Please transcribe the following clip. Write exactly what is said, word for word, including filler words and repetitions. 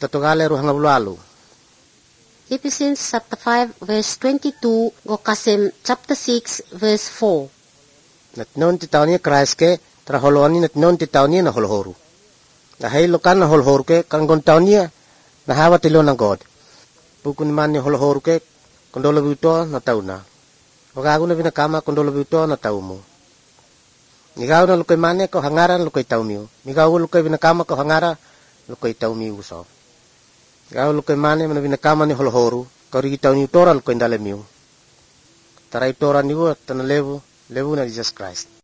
tatogale ruhanga bulalu. Ephesians chapter five verse twenty-two go kasem chapter six verse four. Natnon ti taon niya Christ ke traholoani natnon ti taon niya na holhoru. Dahil lokan na holhoru ke kanggon taon niya na hawa tilo ng God. Bukun man ni holhoru ke kondolo bito na taon na. Wagago na binakama kondolo bito na taon mo. Nigaw na lukoy mane ko hangaran lukoy taon miyo. Nigaw lukoy binakama ko hangara lukoy taon miyo uso. Nigaw lukoy mane man binakama ni holhoru kori taon niyo toral lukoy ndalem miyo. Taray toran niyo at tanalevo levo na Jesus Christ.